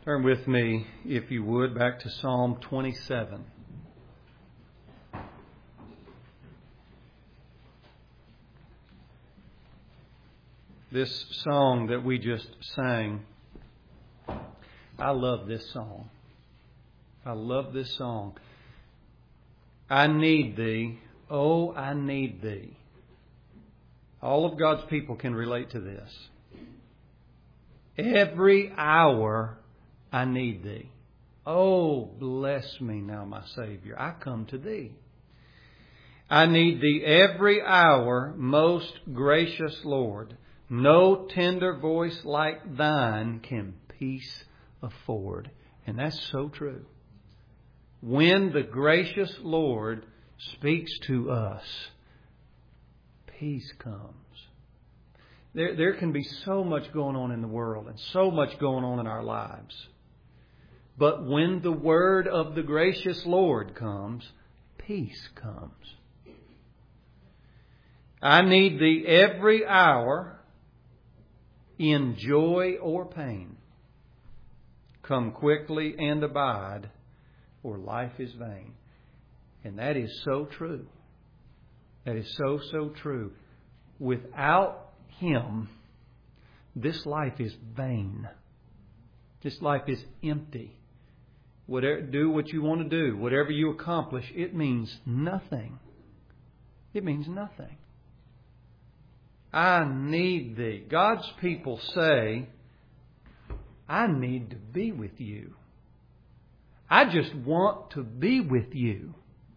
Turn with me, if you would, back to Psalm 27. This song that we just sang, I love this song. I love this song. I need Thee, oh, I need Thee. All of God's people can relate to this. Every hour I need Thee. Oh, bless me now, my Savior. I come to Thee. I need Thee every hour, most gracious Lord. No tender voice like Thine can peace afford. And that's so true. When the gracious Lord speaks to us, peace comes. There can be so much going on in the world and so much going on in our lives. But when the word of the gracious Lord comes, peace comes. I need Thee every hour, in joy or pain. Come quickly and abide, or life is vain. And that is so true. That is so, so true. Without Him, this life is vain. This life is empty. Do what you want to do. Whatever you accomplish, it means nothing. It means nothing. I need Thee. God's people say, I need to be with You. I just want to be with You.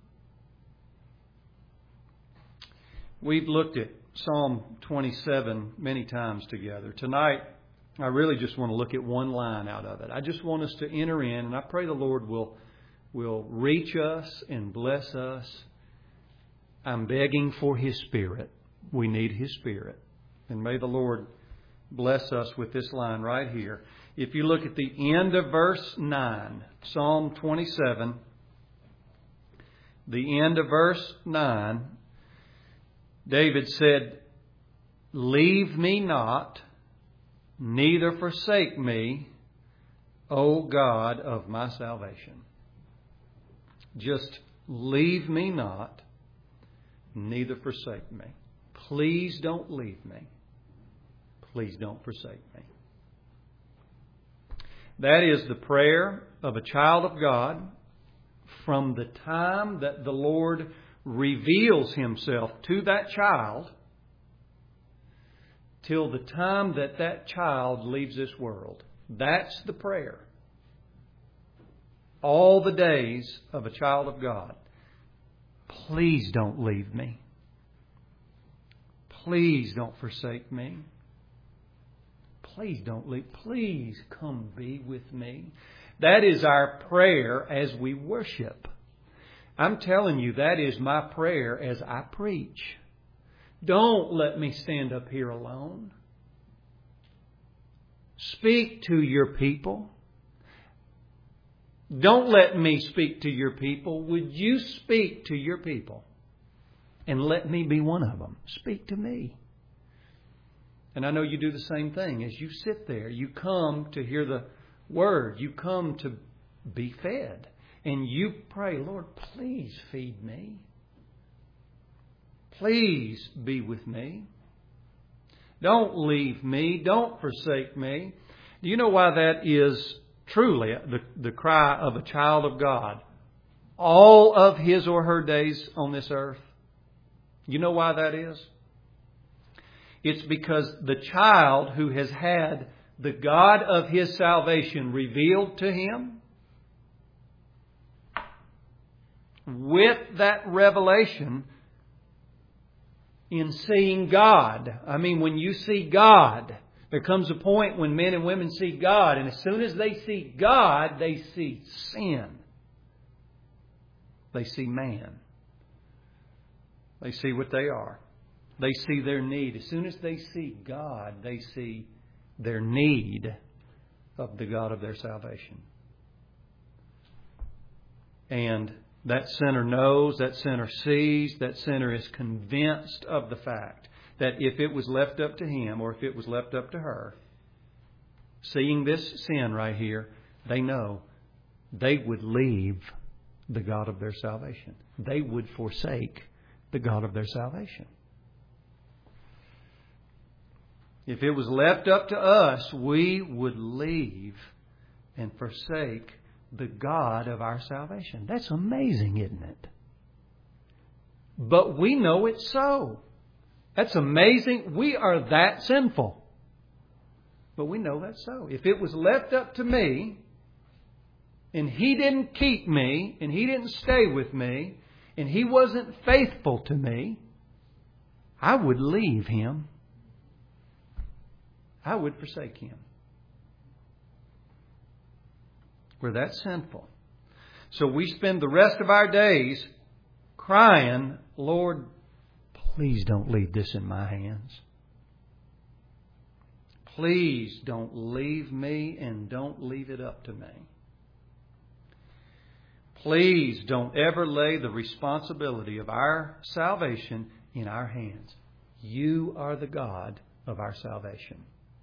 We've looked at Psalm 27 many times together. Tonight, I really just want to look at one line out of it. I just want us to enter in, and I pray the Lord will reach us and bless us. I'm begging for His Spirit. We need His Spirit. And may the Lord bless us with this line right here. If you look at the end of verse 9, Psalm 27, the end of verse 9, David said, Leave me not, neither forsake me, O God of my salvation. Just leave me not, neither forsake me. Please don't leave me. Please don't forsake me. That is the prayer of a child of God from the time that the Lord reveals Himself to that child till the time that that child leaves this world. That's the prayer. All the days of a child of God. Please don't leave me. Please don't forsake me. Please don't leave. Please come be with me. That is our prayer as we worship. I'm telling you, that is my prayer as I preach. Don't let me stand up here alone. Speak to your people. Don't let me speak to your people. Would you speak to your people? And let me be one of them. Speak to me. And I know you do the same thing. As you sit there, you come to hear the Word. You come to be fed. And you pray, Lord, please feed me. Please be with me. Don't leave me. Don't forsake me. Do you know why that is truly the cry of a child of God? All of his or her days on this earth. You know why that is? It's because the child who has had the God of his salvation revealed to him, with that revelation in seeing God. I mean, when you see God, there comes a point when men and women see God, and as soon as they see God, they see sin. They see man. They see what they are. They see their need. As soon as they see God, they see their need of the God of their salvation. And that sinner knows, that sinner sees, that sinner is convinced of the fact that if it was left up to him or if it was left up to her, seeing this sin right here, they know they would leave the God of their salvation. They would forsake the God of their salvation. If it was left up to us, we would leave and forsake the God of our salvation. That's amazing, isn't it? But we know it's so. That's amazing. We are that sinful. But we know that's so. If it was left up to me, and He didn't keep me, and He didn't stay with me, and He wasn't faithful to me, I would leave Him. I would forsake Him. We're that sinful. So we spend the rest of our days crying, Lord, please don't leave this in my hands. Please don't leave me and don't leave it up to me. Please don't ever lay the responsibility of our salvation in our hands. You are the God of our salvation.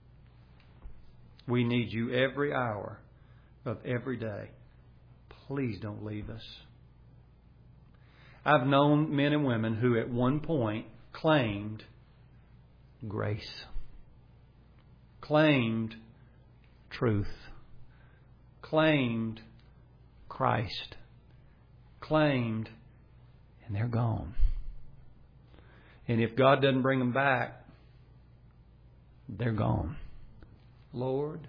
We need You every hour of every day. Please don't leave us. I've known men and women who at one point claimed grace, claimed truth, claimed Christ, claimed, and they're gone. And if God doesn't bring them back, they're gone. Lord,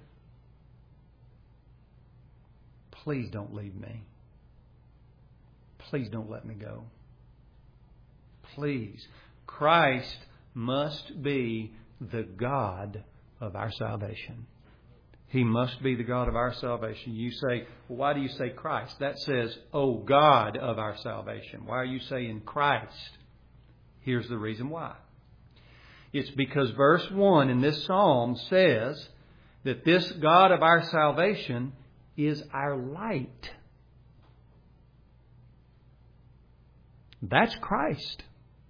please don't leave me. Please don't let me go. Please. Christ must be the God of our salvation. He must be the God of our salvation. You say, well, why do you say Christ? That says, oh God of our salvation. Why are you saying Christ? Here's the reason why. It's because verse 1 in this psalm says that this God of our salvation is our light. That's Christ.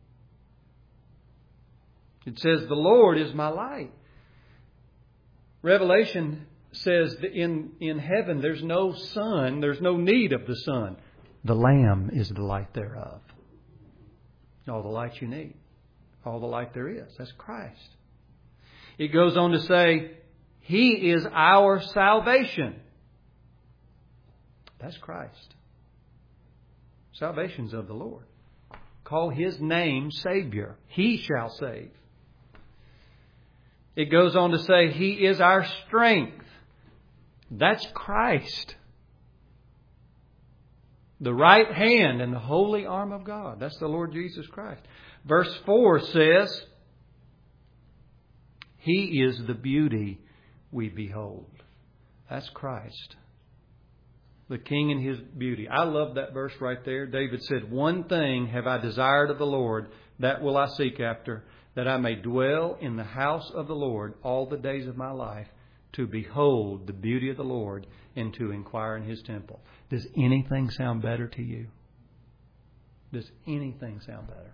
It says, the Lord is my light. Revelation says that in heaven there's no sun, there's no need of the sun. The Lamb is the light thereof. All the light you need. All the light there is. That's Christ. It goes on to say, He is our salvation. That's Christ. Salvation's of the Lord. Call His name Savior. He shall save. It goes on to say, He is our strength. That's Christ. The right hand and the holy arm of God. That's the Lord Jesus Christ. Verse 4 says, He is the beauty we behold. That's Christ. The King in His beauty. I love that verse right there. David said, one thing have I desired of the Lord, that will I seek after, that I may dwell in the house of the Lord all the days of my life, to behold the beauty of the Lord and to inquire in His temple. Does anything sound better to you? Does anything sound better?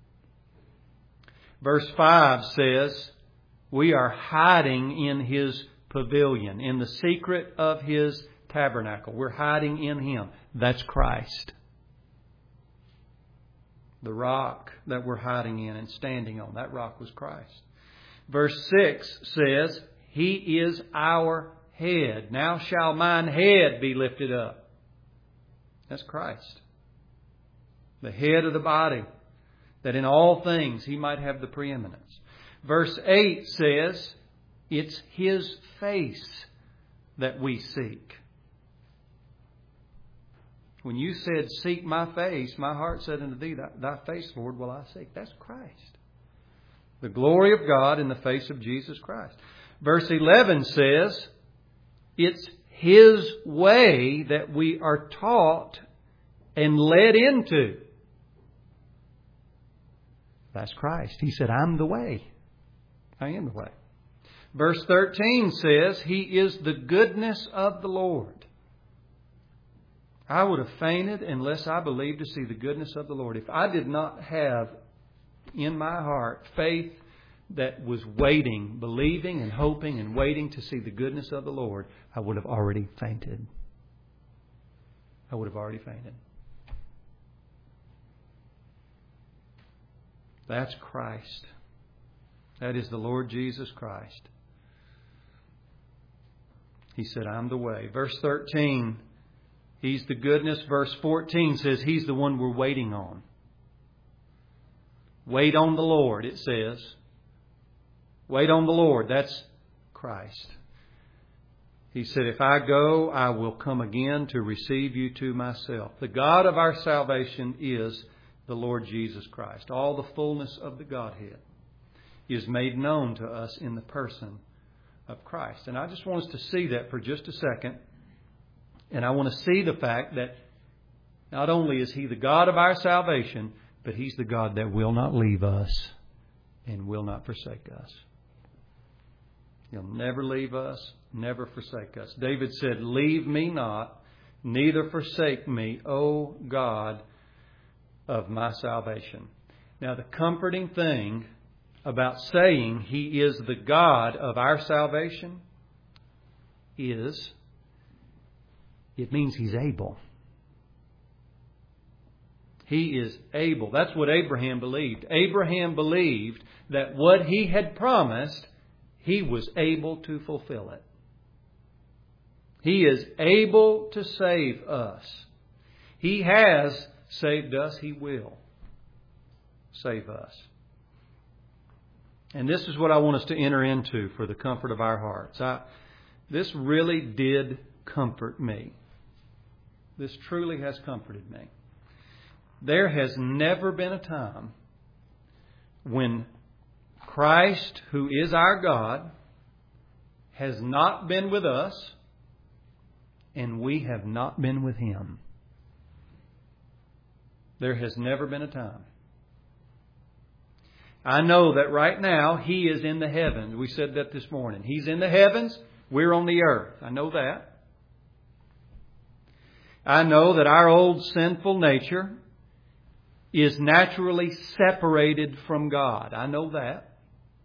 Verse 5 says, we are hiding in His pavilion, in the secret of His tabernacle. We're hiding in Him. That's Christ. The rock that we're hiding in and standing on, that rock was Christ. Verse 6 says, He is our head. Now shall mine head be lifted up. That's Christ. The head of the body, that in all things He might have the preeminence. Verse 8 says, it's His face that we seek. When you said, seek my face, my heart said unto thee, thy face, Lord, will I seek. That's Christ. The glory of God in the face of Jesus Christ. Verse 11 says, it's His way that we are taught and led into. That's Christ. He said, I'm the way. I am the way. Verse 13 says, He is the goodness of the Lord. I would have fainted unless I believed to see the goodness of the Lord. If I did not have in my heart faith that was waiting, believing and hoping and waiting to see the goodness of the Lord, I would have already fainted. I would have already fainted. That's Christ. That is the Lord Jesus Christ. He said, I'm the way. Verse 13, He's the goodness. Verse 14 says He's the one we're waiting on. Wait on the Lord, it says. Wait on the Lord. That's Christ. He said, if I go, I will come again to receive you to myself. The God of our salvation is the Lord Jesus Christ. All the fullness of the Godhead is made known to us in the person of Christ. And I just want us to see that for just a second. And I want to see the fact that not only is He the God of our salvation, but He's the God that will not leave us and will not forsake us. He'll never leave us, never forsake us. David said, leave me not, neither forsake me, O God of my salvation. Now, the comforting thing about saying He is the God of our salvation is it means He's able. He is able. That's what Abraham believed. Abraham believed that what he had promised, he was able to fulfill it. He is able to save us. He has saved us. He will save us. And this is what I want us to enter into for the comfort of our hearts. This really did comfort me. This truly has comforted me. There has never been a time when Christ, who is our God, has not been with us and we have not been with Him. There has never been a time. I know that right now He is in the heavens. We said that this morning. He's in the heavens. We're on the earth. I know that. I know that our old sinful nature is naturally separated from God. I know that.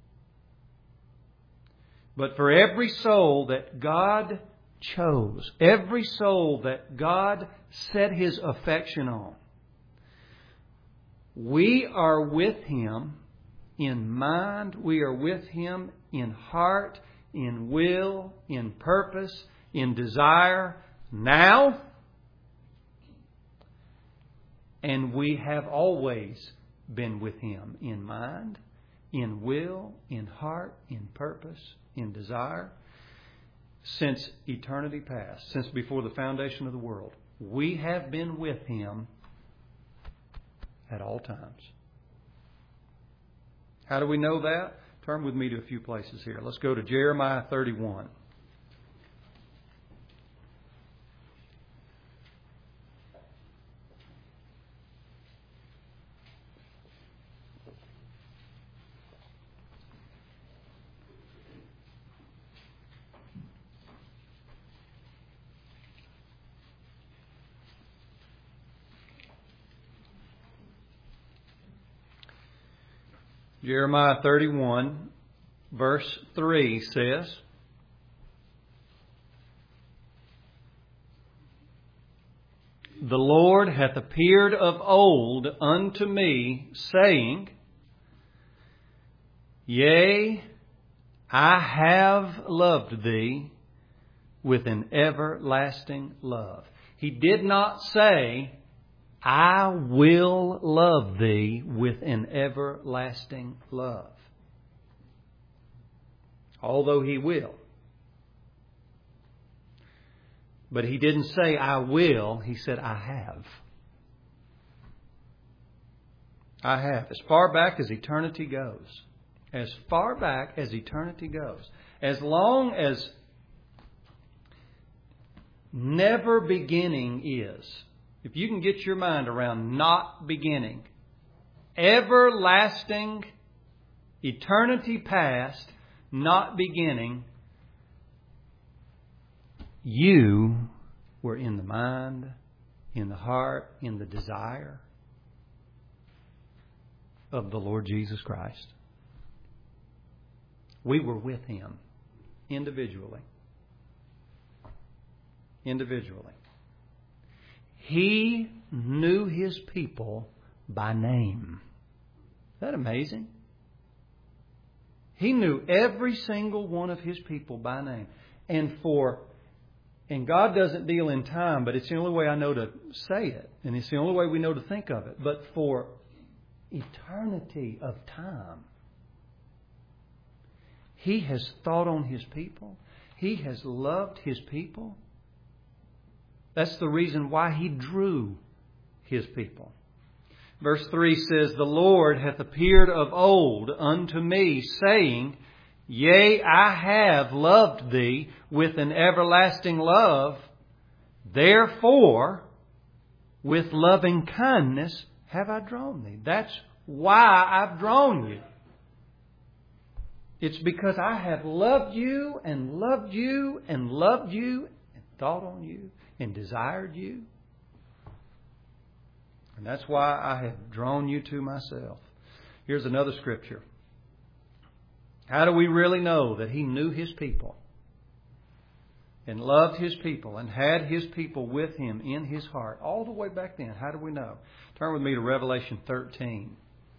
But for every soul that God chose, every soul that God set His affection on, we are with Him in mind, we are with Him in heart, in will, in purpose, in desire, now. And we have always been with Him in mind, in will, in heart, in purpose, in desire, since eternity past, since before the foundation of the world. We have been with Him at all times. How do we know that? Turn with me to a few places here. Let's go to Jeremiah 31. Jeremiah 31, verse 3 says, The Lord hath appeared of old unto me, saying, Yea, I have loved thee with an everlasting love. He did not say, I will love thee with an everlasting love. Although He will. But He didn't say, I will. He said, I have. I have. As far back as eternity goes. As far back as eternity goes. As long as never beginning is. If you can get your mind around not beginning, everlasting, eternity past, not beginning, you were in the mind, in the heart, in the desire of the Lord Jesus Christ. We were with Him individually. Individually. He knew His people by name. Isn't that amazing? He knew every single one of His people by name. And God doesn't deal in time, but it's the only way I know to say it. And it's the only way we know to think of it. But for eternity of time, He has thought on His people. He has loved His people. That's the reason why He drew His people. Verse 3 says, The Lord hath appeared of old unto me, saying, Yea, I have loved thee with an everlasting love. Therefore, with loving kindness have I drawn thee. That's why I've drawn you. It's because I have loved you and loved you and loved you and thought on you and desired you. And that's why I have drawn you to myself. Here's another scripture. How do we really know that He knew His people and loved His people and had His people with Him in His heart all the way back then? How do we know? Turn with me to Revelation 13.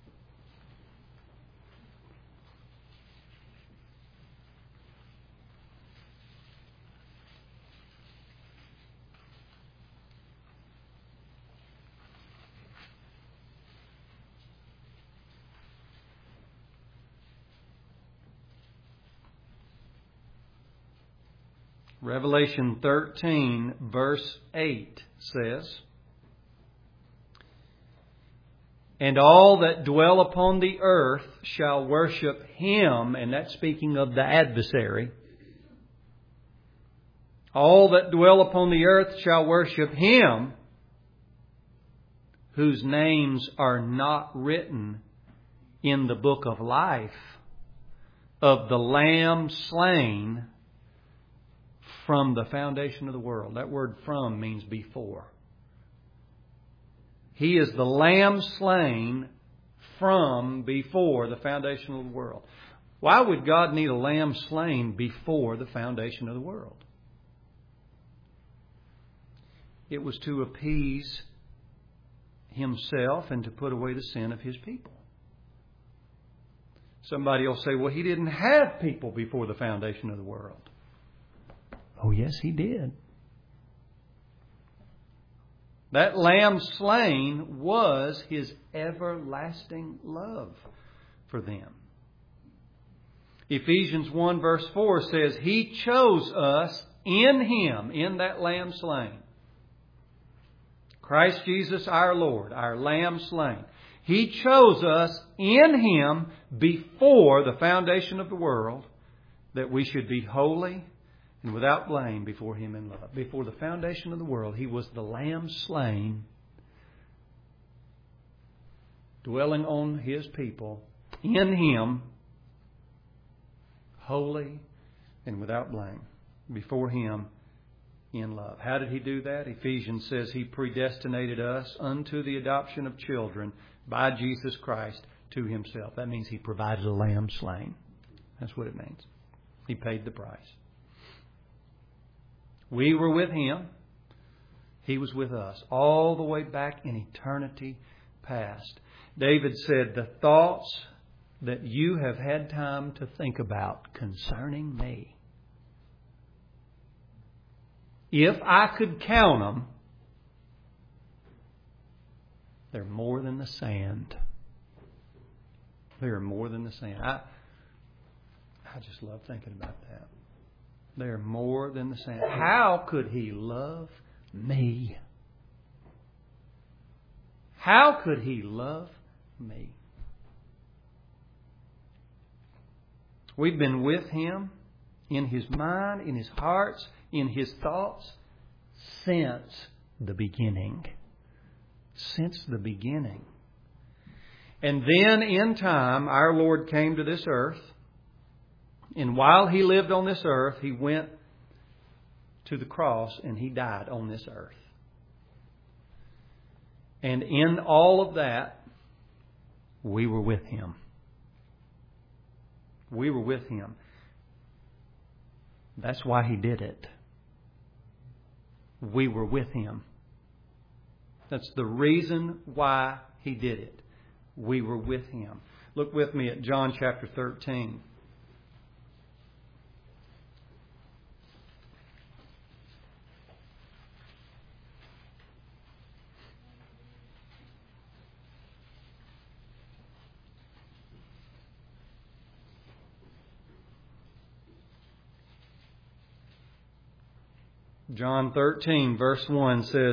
Revelation 13, verse 8 says, And all that dwell upon the earth shall worship Him, and that's speaking of the adversary. All that dwell upon the earth shall worship Him, whose names are not written in the book of life of the Lamb slain from the foundation of the world. That word from means before. He is the Lamb slain from before the foundation of the world. Why would God need a lamb slain before the foundation of the world? It was to appease Himself and to put away the sin of His people. Somebody will say, well, He didn't have people before the foundation of the world. Oh, yes, He did. That lamb slain was His everlasting love for them. Ephesians 1 verse 4 says, He chose us in Him, in that lamb slain. Christ Jesus our Lord, our lamb slain. He chose us in Him before the foundation of the world, that we should be holy and without blame before Him in love. Before the foundation of the world, He was the Lamb slain, dwelling on His people, in Him, holy and without blame, before Him in love. How did He do that? Ephesians says He predestinated us unto the adoption of children by Jesus Christ to Himself. That means He provided a lamb slain. That's what it means. He paid the price. We were with Him. He was with us all the way back in eternity past. David said, the thoughts that you have had time to think about concerning me, if I could count them, they're more than the sand. They're more than the sand. I just love thinking about that. They're more than the sand. How could He love me? How could He love me? We've been with Him in His mind, in His hearts, in His thoughts since the beginning. Since the beginning. And then in time, our Lord came to this earth. And while He lived on this earth, He went to the cross and He died on this earth. And in all of that, we were with Him. We were with Him. That's why He did it. We were with Him. That's the reason why He did it. We were with Him. Look with me at John chapter 13. John 13, verse 1 says,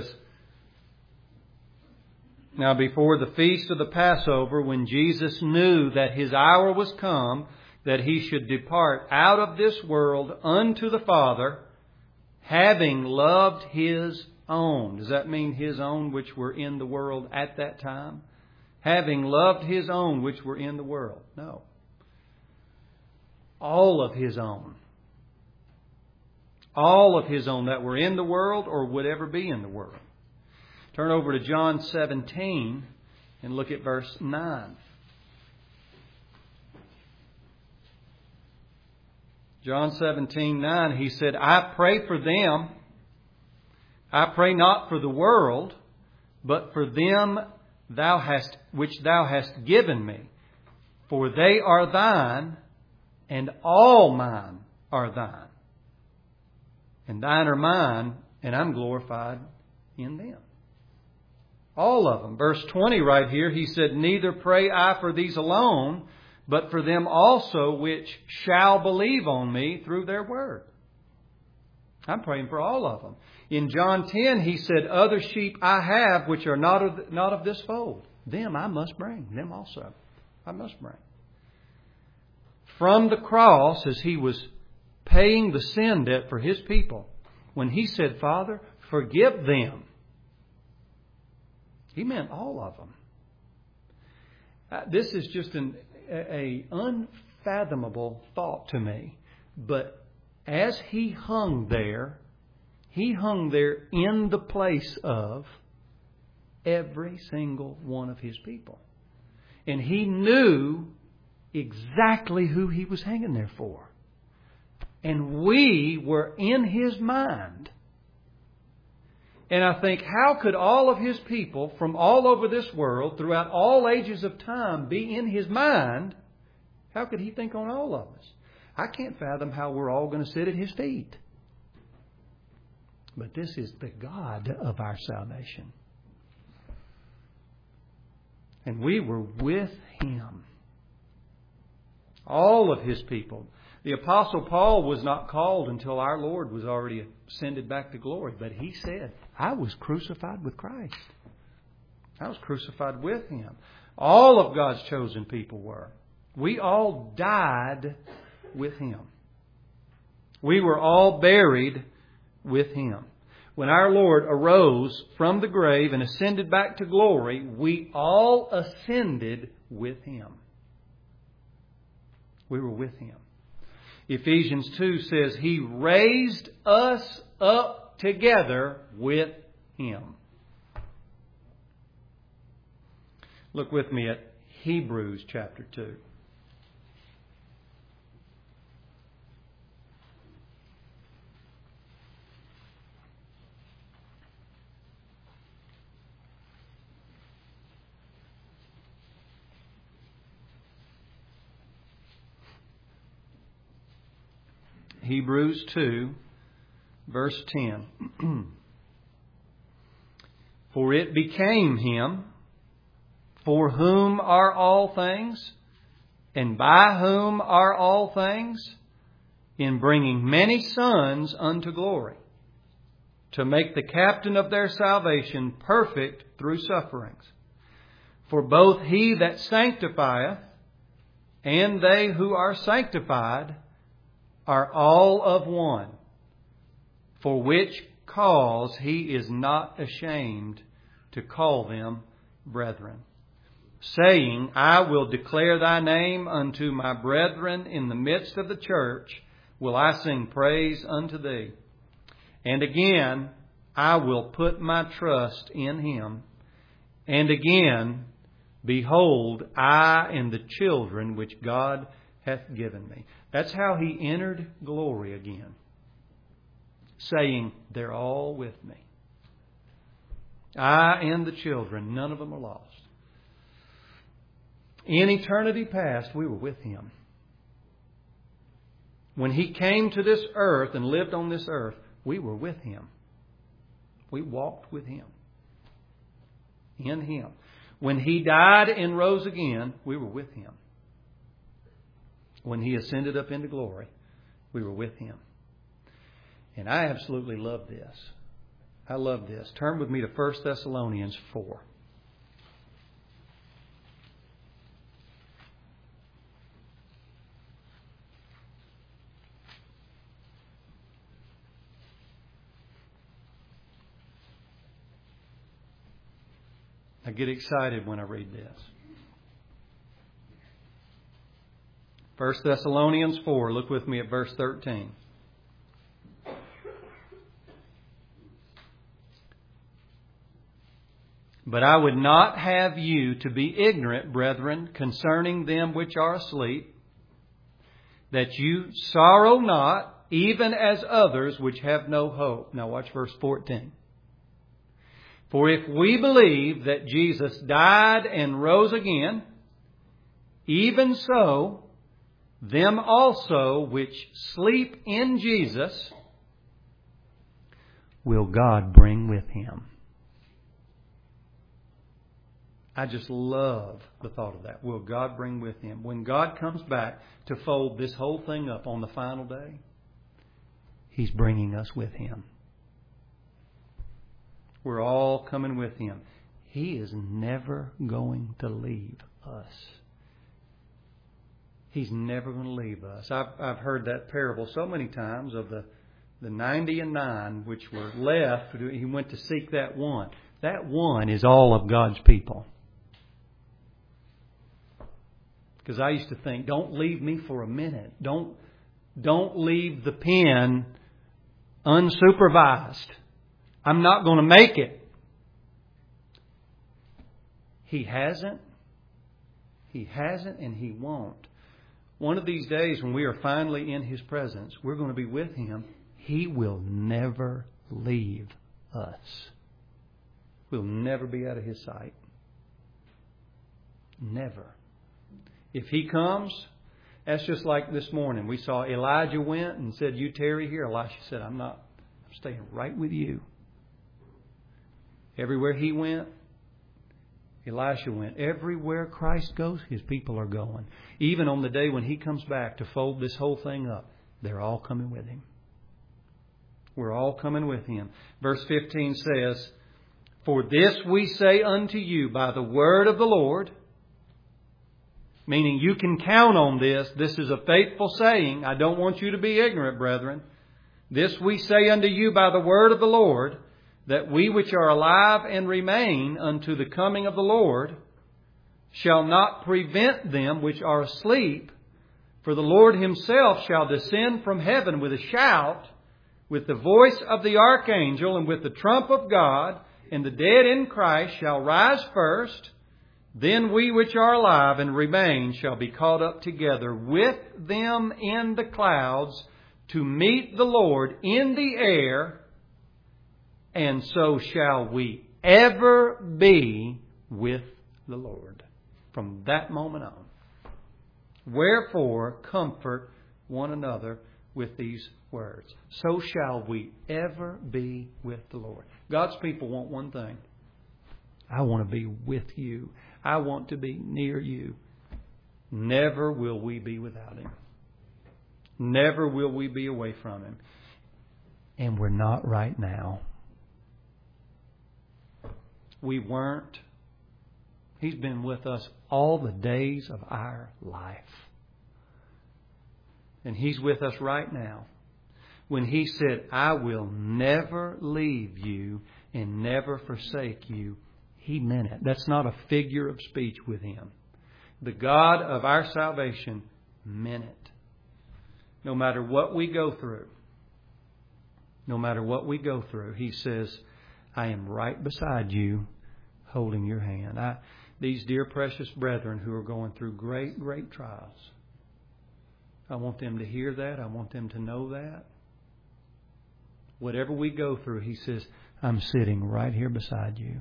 Now before the feast of the Passover, when Jesus knew that His hour was come, that He should depart out of this world unto the Father, having loved His own. Does that mean His own which were in the world at that time? Having loved His own which were in the world. No. All of His own. All of His own that were in the world or would ever be in the world. Turn over to John 17 and look at verse 9. John 17:9, He said, I pray for them. I pray not for the world, but for them which Thou hast given me. For they are Thine, and all mine are Thine. And Thine are mine, and I'm glorified in them. All of them. Verse 20 right here, He said, Neither pray I for these alone, but for them also which shall believe on me through their word. I'm praying for all of them. In John 10, He said, Other sheep I have which are not of this fold. Them I must bring. Them also I must bring. From the cross, as He was paying the sin debt for His people, when He said, Father, forgive them, He meant all of them. This is just an unfathomable thought to me. But as He hung there in the place of every single one of His people. And He knew exactly who He was hanging there for. And we were in His mind. And I think, how could all of His people from all over this world, throughout all ages of time, be in His mind? How could He think on all of us? I can't fathom how we're all going to sit at His feet. But this is the God of our salvation. And we were with Him. All of His people. The Apostle Paul was not called until our Lord was already ascended back to glory. But he said, I was crucified with Christ. I was crucified with Him. All of God's chosen people were. We all died with Him. We were all buried with Him. When our Lord arose from the grave and ascended back to glory, we all ascended with Him. We were with Him. Ephesians 2 says, He raised us up together with Him. Look with me at Hebrews chapter 2. Hebrews 2, verse 10. For it became Him, for whom are all things, and by whom are all things, in bringing many sons unto glory, to make the captain of their salvation perfect through sufferings. For both He that sanctifieth and they who are sanctified are all of one, for which cause He is not ashamed to call them brethren, saying, I will declare Thy name unto my brethren in the midst of the church, will I sing praise unto Thee. And again, I will put my trust in Him. And again, behold, I and the children which God hath given me. That's how He entered glory again, saying, they're all with me. I and the children, none of them are lost. In eternity past, we were with Him. When He came to this earth and lived on this earth, we were with Him. We walked with Him. In Him. When He died and rose again, we were with Him. When He ascended up into glory, we were with Him. And I absolutely love this. I love this. Turn with me to 1 Thessalonians 4. I get excited when I read this. 1 Thessalonians 4, look with me at verse 13. But I would not have you to be ignorant, brethren, concerning them which are asleep, that you sorrow not, even as others which have no hope. Now watch verse 14. For if we believe that Jesus died and rose again, even so, them also which sleep in Jesus will God bring with Him. I just love the thought of that. Will God bring with Him? When God comes back to fold this whole thing up on the final day, He's bringing us with Him. We're all coming with Him. He is never going to leave us. He's never going to leave us. I've heard that parable so many times of the 99 which were left. He went to seek that one. That one is all of God's people. Because I used to think, don't leave me for a minute. Don't leave the pen unsupervised. I'm not going to make it. He hasn't. He hasn't and He won't. One of these days when we are finally in His presence, we're going to be with Him. He will never leave us. We'll never be out of His sight. Never. If He comes, that's just like this morning. We saw Elijah went and said, you tarry here. Elisha said, I'm not. I'm staying right with you. Everywhere he went, Elisha went. Everywhere Christ goes, His people are going. Even on the day when He comes back to fold this whole thing up, they're all coming with Him. We're all coming with Him. Verse 15 says, for this we say unto you by the word of the Lord, meaning you can count on this. This is a faithful saying. I don't want you to be ignorant, brethren. This we say unto you by the word of the Lord, that we which are alive and remain unto the coming of the Lord shall not prevent them which are asleep. For the Lord Himself shall descend from heaven with a shout, with the voice of the archangel, and with the trump of God, and the dead in Christ shall rise first. Then we which are alive and remain shall be caught up together with them in the clouds to meet the Lord in the air, and so shall we ever be with the Lord from that moment on. Wherefore, comfort one another with these words. So shall we ever be with the Lord. God's people want one thing. I want to be with you. I want to be near you. Never will we be without Him. Never will we be away from Him. And we're not right now. We weren't. He's been with us all the days of our life. And He's with us right now. When He said, I will never leave you and never forsake you, He meant it. That's not a figure of speech with Him. The God of our salvation meant it. No matter what we go through, He says, I am right beside you, holding your hand. These dear precious brethren who are going through great, great trials, I want them to hear that. I want them to know that. Whatever we go through, He says, I'm sitting right here beside you.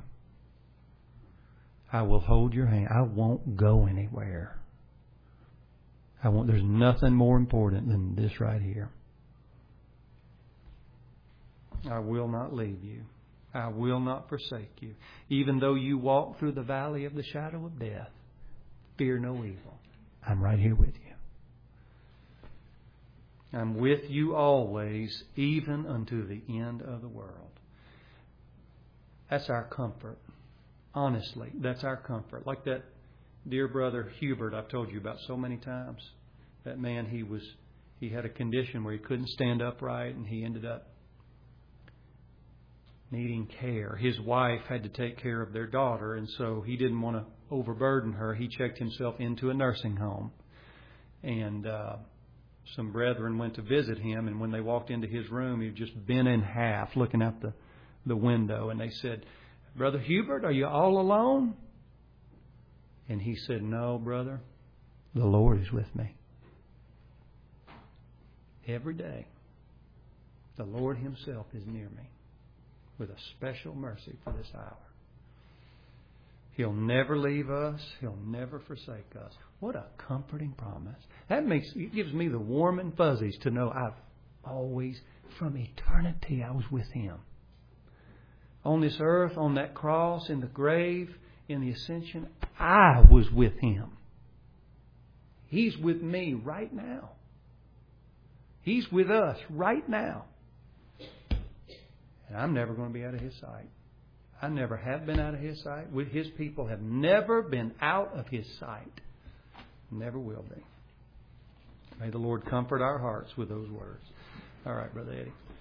I will hold your hand. I won't go anywhere. There's nothing more important than this right here. I will not leave you. I will not forsake you. Even though you walk through the valley of the shadow of death, fear no evil. I'm right here with you. I'm with you always, even unto the end of the world. That's our comfort. Honestly, that's our comfort. Like that dear brother Hubert I've told you about so many times. That man, he had a condition where he couldn't stand upright, and he ended up needing care. His wife had to take care of their daughter, and so he didn't want to overburden her. He checked himself into a nursing home. And some brethren went to visit him, and when they walked into his room, he was just bent in half looking out the window. And they said, Brother Hubert, are you all alone? And he said, No, brother, the Lord is with me. Every day, the Lord Himself is near me with a special mercy for this hour. He'll never leave us. He'll never forsake us. What a comforting promise. It gives me the warm and fuzzies to know I've always, from eternity, I was with Him. On this earth, on that cross, in the grave, in the ascension, I was with Him. He's with me right now. He's with us right now. And I'm never going to be out of His sight. I never have been out of His sight. His people have never been out of His sight. Never will be. May the Lord comfort our hearts with those words. All right, Brother Eddie.